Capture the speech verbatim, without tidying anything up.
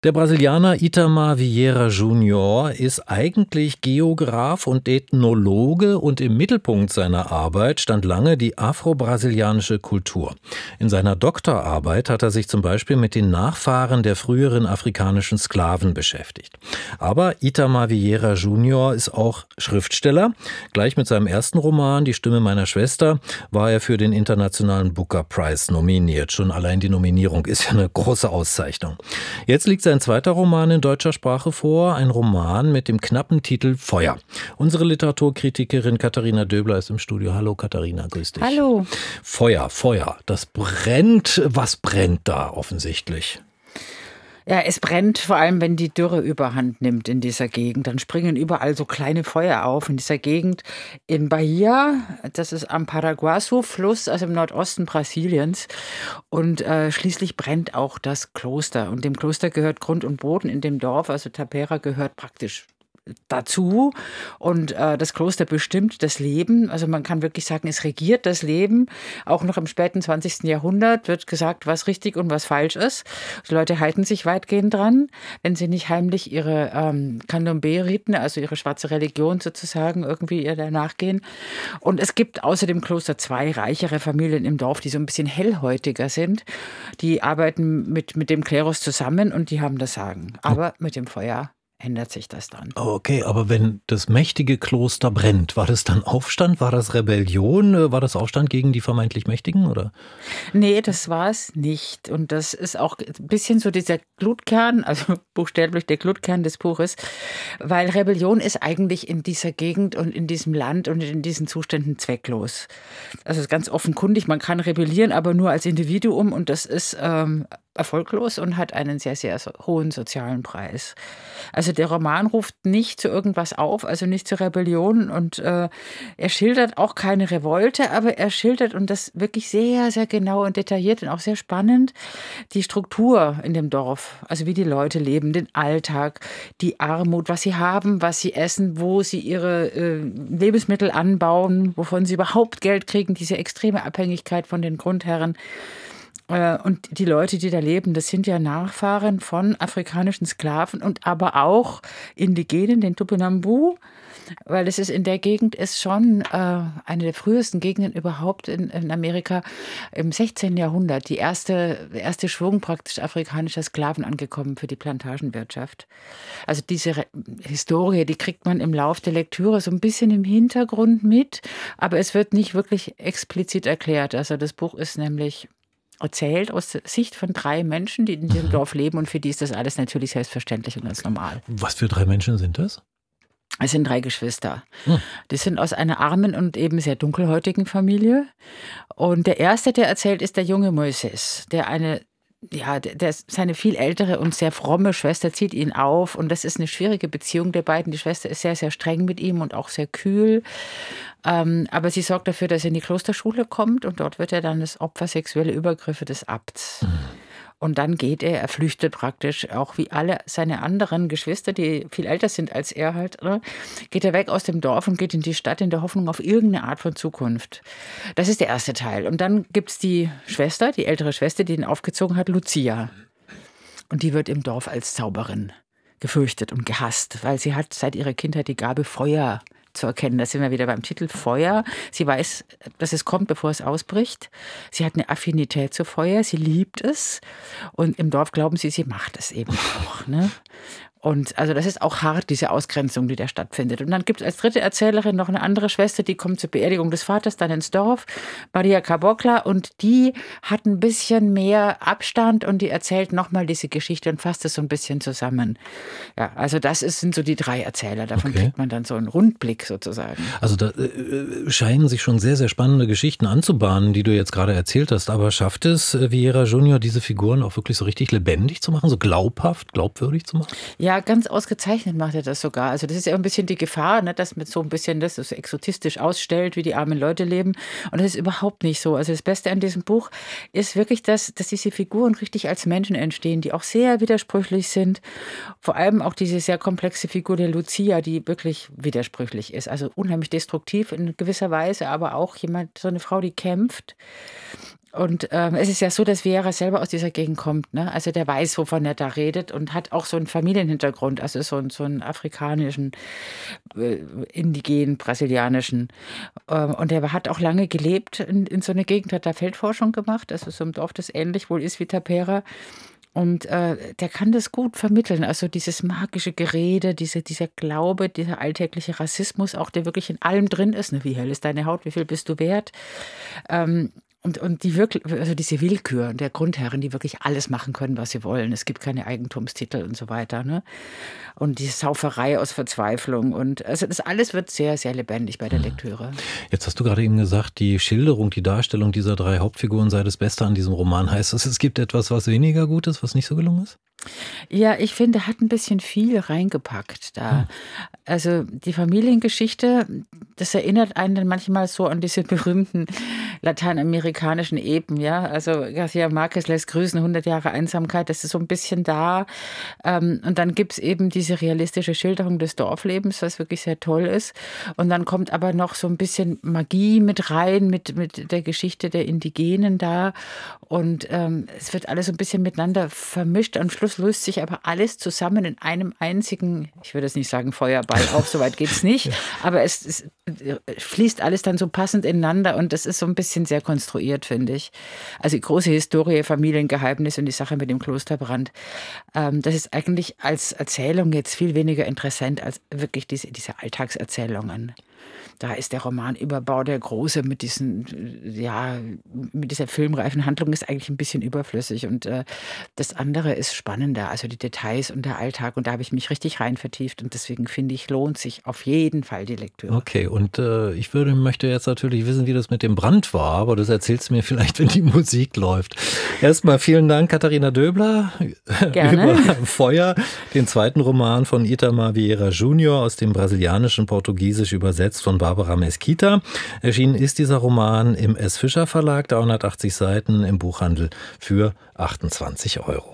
Der Brasilianer Itamar Vieira Júnior ist eigentlich Geograf und Ethnologe und im Mittelpunkt seiner Arbeit stand lange die afro-brasilianische Kultur. In seiner Doktorarbeit hat er sich zum Beispiel mit den Nachfahren der früheren afrikanischen Sklaven beschäftigt. Aber Itamar Vieira Júnior ist auch Schriftsteller. Gleich mit seinem ersten Roman Die Stimme meiner Schwester war er für den Internationalen Booker Prize nominiert. Schon allein die Nominierung ist ja eine große Auszeichnung. Jetzt liegt sein zweiter Roman in deutscher Sprache vor, ein Roman mit dem knappen Titel Feuer. Unsere Literaturkritikerin Katharina Döbler ist im Studio. Hallo Katharina, grüß dich. Hallo. Feuer, Feuer, das brennt. Was brennt da offensichtlich? Ja, es brennt vor allem, wenn die Dürre überhand nimmt in dieser Gegend. Dann springen überall so kleine Feuer auf in dieser Gegend. In Bahia, das ist am Paraguaçu-Fluss, also im Nordosten Brasiliens. Und äh, schließlich brennt auch das Kloster. Und dem Kloster gehört Grund und Boden in dem Dorf. Also Tapera gehört praktisch dazu, und äh, das Kloster bestimmt das Leben, also man kann wirklich sagen, es regiert das Leben. Auch noch im späten zwanzigsten Jahrhundert wird gesagt, was richtig und was falsch ist. Die Leute halten sich weitgehend dran, wenn sie nicht heimlich ihre ähm, Candomblé-Riten, also ihre schwarze Religion sozusagen, irgendwie ihr danach gehen. Und es gibt außer dem Kloster zwei reichere Familien im Dorf, die so ein bisschen hellhäutiger sind. Die arbeiten mit, mit dem Klerus zusammen und die haben das Sagen. Aber mit dem Feuer ändert sich das dann. Okay, aber wenn das mächtige Kloster brennt, war das dann Aufstand? War das Rebellion? War das Aufstand gegen die vermeintlich Mächtigen, oder? Nee, das war es nicht. Und das ist auch ein bisschen so dieser Glutkern, also buchstäblich der Glutkern des Buches, weil Rebellion ist eigentlich in dieser Gegend und in diesem Land und in diesen Zuständen zwecklos. Das ist ganz offenkundig, man kann rebellieren, aber nur als Individuum, und das ist ähm, erfolglos und hat einen sehr, sehr hohen sozialen Preis. Also der Roman ruft nicht zu irgendwas auf, also nicht zur Rebellion, und äh, er schildert auch keine Revolte, aber er schildert, und das wirklich sehr, sehr genau und detailliert und auch sehr spannend, die Struktur in dem Dorf, also wie die Leute leben, den Alltag, die Armut, was sie haben, was sie essen, wo sie ihre äh, Lebensmittel anbauen, wovon sie überhaupt Geld kriegen, diese extreme Abhängigkeit von den Grundherren. Und die Leute, die da leben, das sind ja Nachfahren von afrikanischen Sklaven und aber auch Indigenen, den Tupinambú, weil es ist in der Gegend ist schon äh, eine der frühesten Gegenden überhaupt in, in Amerika im sechzehnten Jahrhundert. Die erste, der erste Schwung praktisch afrikanischer Sklaven angekommen für die Plantagenwirtschaft. Also diese Re- Historie, die kriegt man im Lauf der Lektüre so ein bisschen im Hintergrund mit, aber es wird nicht wirklich explizit erklärt. Also das Buch ist nämlich erzählt aus der Sicht von drei Menschen, die in diesem mhm. Dorf leben, und für die ist das alles natürlich selbstverständlich und ganz normal. Was für drei Menschen sind das? Es sind drei Geschwister. Hm. Die sind aus einer armen und eben sehr dunkelhäutigen Familie. Und der erste, der erzählt, ist der junge Moisés, der eine Ja, der, der, seine viel ältere und sehr fromme Schwester zieht ihn auf, und das ist eine schwierige Beziehung der beiden. Die Schwester ist sehr, sehr streng mit ihm und auch sehr kühl, ähm, aber sie sorgt dafür, dass er in die Klosterschule kommt, und dort wird er dann das Opfer sexueller Übergriffe des Abts. Mhm. Und dann geht er, er flüchtet praktisch, auch wie alle seine anderen Geschwister, die viel älter sind als er halt, ne? Geht er weg aus dem Dorf und geht in die Stadt in der Hoffnung auf irgendeine Art von Zukunft. Das ist der erste Teil. Und dann gibt es die Schwester, die ältere Schwester, die ihn aufgezogen hat, Lucia. Und die wird im Dorf als Zauberin gefürchtet und gehasst, weil sie hat seit ihrer Kindheit die Gabe, Feuer zu erkennen. Da sind wir wieder beim Titel Feuer. Sie weiß, dass es kommt, bevor es ausbricht. Sie hat eine Affinität zu Feuer, sie liebt es. Und im Dorf glauben sie, sie macht es eben auch. Ne? Und also das ist auch hart, diese Ausgrenzung, die da stattfindet. Und dann gibt es als dritte Erzählerin noch eine andere Schwester, die kommt zur Beerdigung des Vaters dann ins Dorf, Maria Cabocla, und die hat ein bisschen mehr Abstand und die erzählt nochmal diese Geschichte und fasst es so ein bisschen zusammen. Ja, also das ist, sind so die drei Erzähler. Davon okay. kriegt man dann so einen Rundblick sozusagen. Also da äh, scheinen sich schon sehr, sehr spannende Geschichten anzubahnen, die du jetzt gerade erzählt hast. Aber schafft es äh, Vieira Júnior, diese Figuren auch wirklich so richtig lebendig zu machen, so glaubhaft, glaubwürdig zu machen? Ja, ganz ausgezeichnet macht er das sogar. Also das ist ja ein bisschen die Gefahr, ne, dass man so ein bisschen das so exotistisch ausstellt, wie die armen Leute leben. Und das ist überhaupt nicht so. Also das Beste an diesem Buch ist wirklich, dass, dass diese Figuren richtig als Menschen entstehen, die auch sehr widersprüchlich sind. Vor allem auch diese sehr komplexe Figur der Lucia, die wirklich widersprüchlich ist. Also unheimlich destruktiv in gewisser Weise, aber auch jemand, so eine Frau, die kämpft. Und ähm, es ist ja so, dass Vieira selber aus dieser Gegend kommt, ne? Also der weiß, wovon er da redet und hat auch so einen Familienhintergrund, also so, einen- so einen afrikanischen, äh, indigenen, brasilianischen. Ähm, und er hat auch lange gelebt in, in so einer Gegend, hat da Feldforschung gemacht, also so ein Dorf, das ähnlich wohl ist wie Tapera. Und äh, der kann das gut vermitteln. Also dieses magische Gerede, diese, dieser Glaube, dieser alltägliche Rassismus, auch der wirklich in allem drin ist. Ne? Wie hell ist deine Haut? Wie viel bist du wert? Ähm, und, und die wirklich, also diese Willkür der Grundherren, die wirklich alles machen können, was sie wollen. Es gibt keine Eigentumstitel und so weiter. Ne? Und diese Sauferei aus Verzweiflung. Und also das alles wird sehr, sehr lebendig bei der Lektüre. Jetzt hast du gerade eben gesagt, die Schilderung, die Darstellung dieser drei Hauptfiguren sei das Beste an diesem Roman. Heißt das, es gibt etwas, was weniger gut ist, was nicht so gelungen ist? Ja, ich finde, er hat ein bisschen viel reingepackt da. Also die Familiengeschichte, das erinnert einen dann manchmal so an diese berühmten lateinamerikanischen Epen, ja. Also García Márquez lässt grüßen, hundert Jahre Einsamkeit, das ist so ein bisschen da. Ähm, und dann gibt's eben diese realistische Schilderung des Dorflebens, was wirklich sehr toll ist. Und dann kommt aber noch so ein bisschen Magie mit rein, mit, mit der Geschichte der Indigenen da. Und ähm, es wird alles so ein bisschen miteinander vermischt. Am Schluss löst sich aber alles zusammen in einem einzigen, ich würde jetzt nicht sagen Feuerball auf, soweit geht's nicht, aber es, es fließt alles dann so passend ineinander und das ist so ein bisschen sehr konstruiert, finde ich. Also die große Historie, Familiengeheimnis und die Sache mit dem Klosterbrand, ähm, das ist eigentlich als Erzählung jetzt viel weniger interessant als wirklich diese, diese Alltagserzählungen. Da ist der Roman Überbau der Große mit diesen, ja, mit dieser filmreifen Handlung ist eigentlich ein bisschen überflüssig und äh, das andere ist spannender, also die Details und der Alltag und da habe ich mich richtig rein vertieft und deswegen finde ich, lohnt sich auf jeden Fall die Lektüre. Okay, und äh, ich würde, möchte jetzt natürlich wissen, wie das mit dem Brand war, aber das erzählst du mir vielleicht, wenn die Musik läuft. Erstmal vielen Dank, Katharina Döbler, Gerne. über Feuer, den zweiten Roman von Itamar Vieira Junior aus dem brasilianischen Portugiesisch übersetzt von Barbara Mesquita. Erschienen ist dieser Roman im S. Fischer Verlag, dreihundertachtzig Seiten im Buchhandel für achtundzwanzig Euro.